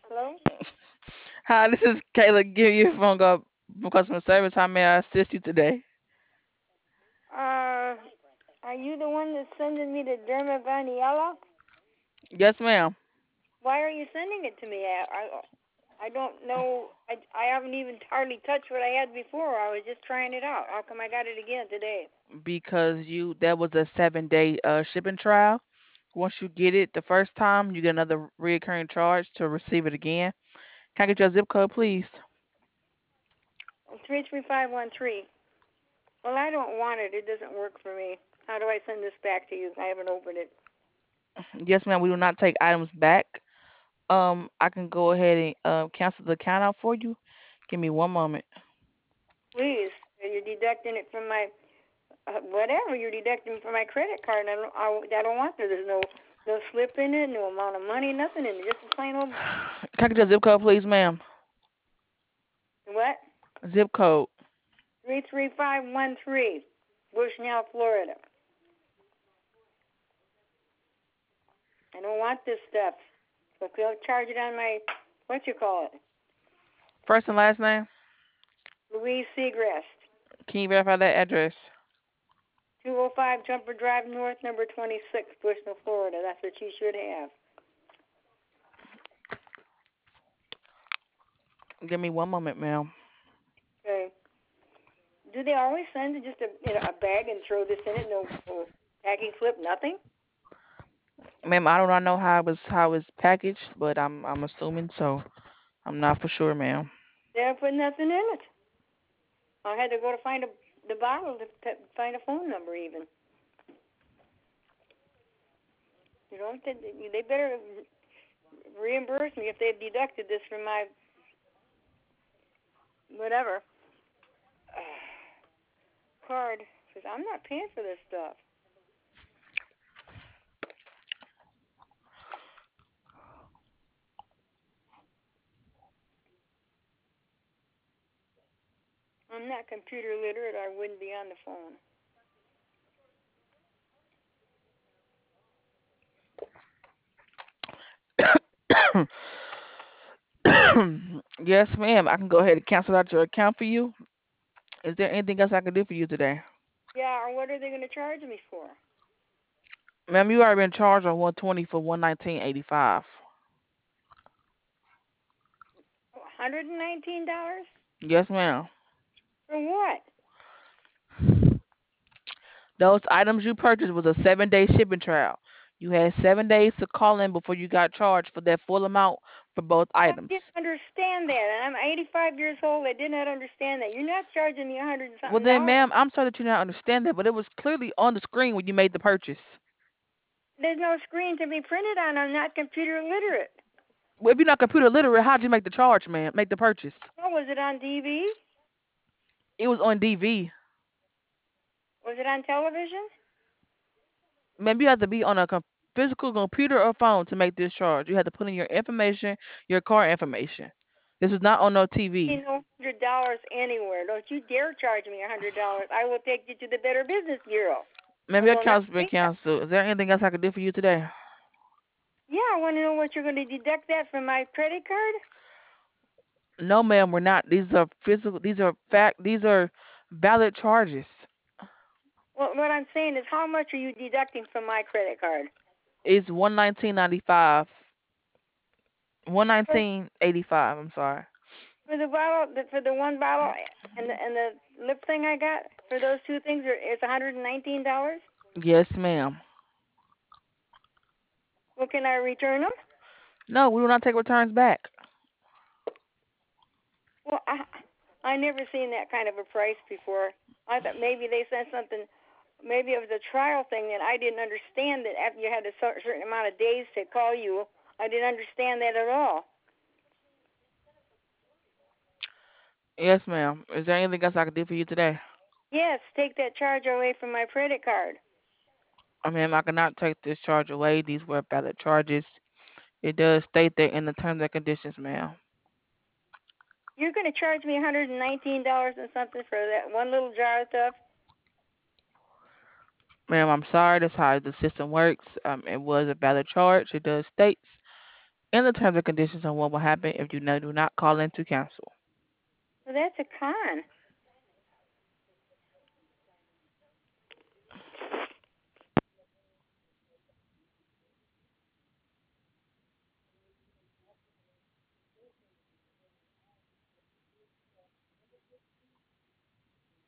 Hello? Hi, this is Kayla giving you a phone call from customer service. How may I assist you today? Uh, are you the one that's sending me the Derma Vaniella? Yes, ma'am. Why are you sending it to me? I don't know. I haven't even hardly touched what I had before. I was just trying it out. How come I got it again today? Because you that was a 7 day shipping trial. Once you get it the first time, you get another reoccurring charge to receive it again. Can I get your zip code, please? 33513. Well, I don't want it. It doesn't work for me. How do I send this back to you? I haven't opened it. Yes, ma'am. We do not take items back. I can go ahead and cancel the account out for you. Give me one moment. Please. You're deducting it from my whatever. You're deducting from my credit card. And I don't want there. There's no slip in it, no amount of money, nothing in it. Just a plain old Can I get your zip code, please, ma'am? what? Zip code. 33513, Bushnell, Florida. I don't want this stuff. So they'll charge it on my, what you call it, First and last name. Louise Segrest, Can you verify that address? 205 Jumper Drive North, number 26, Bushnell, Florida. That's what you should have. Give me one moment, ma'am. Okay. Do they always send just a bag and throw this in it? No packing slip, nothing? Ma'am, I do not know how it's packaged, but I'm assuming so. I'm not for sure, ma'am. They don't put nothing in it. I had to go to find the bottle to find a phone number even. You know, they better reimburse me if they've deducted this from my whatever card. Because I'm not paying for this stuff. I'm not computer literate. I wouldn't be on the phone. Yes, ma'am. I can go ahead and cancel out your account for you. Is there anything else I can do for you today? Yeah, or what are they going to charge me for? Ma'am, you already been charged on 120 for 119.85. $119 Yes, ma'am. for what? Those items you purchased was a 7 day shipping trial. You had 7 days to call in before you got charged for that full amount for both I didn't items. understand that, and I'm 85 years old. I did not understand that. You're not charging me 100 and Well something then, dollars. ma'am, I'm sorry that you don't understand that, but it was clearly on the screen when you made the purchase. There's no screen to be printed on. I'm not computer literate. Well, if you're not computer literate, how'd you make the charge, ma'am? Make the purchase? Oh, was it on TV? It was on DV. Was it on television? Maybe you have to be on a physical computer or phone to make this charge. You have to put in your information, your car information. This is not on no TV. Ain't no $100 anywhere. Don't you dare charge me $100. I will take you to the Better Business Bureau. I Maybe your will not account's been pay that. canceled. Is there anything else I can do for you today? Yeah, I want to know what you're going to deduct that from my credit card. No, ma'am, we're not. These are physical. These are fact. These are valid charges. Well, what I'm saying is, how much are you deducting from my credit card? It's 119.95. one For, nineteen eighty five. I'm sorry. for the bottle, for the one bottle, and the lip thing I got for those two things, it's $119. Yes, ma'am. Well, can I return them? No, we will not take returns back. Well, I never seen that kind of a price before. I thought maybe they sent something. Maybe it was a trial thing that I didn't understand. That after you had a certain amount of days to call you, I didn't understand that at all. Yes, ma'am. Is there anything else I can do for you today? Yes, take that charge away from my credit card. Ma'am, I cannot take this charge away. These were valid charges. It does state that in the terms and conditions, ma'am. You're going to charge me $119 and something for that one little jar of stuff. Ma'am, I'm sorry. That's how the system works. It was a valid charge. It does states. and the terms and conditions on what will happen if you do not call in to cancel. So that's a con.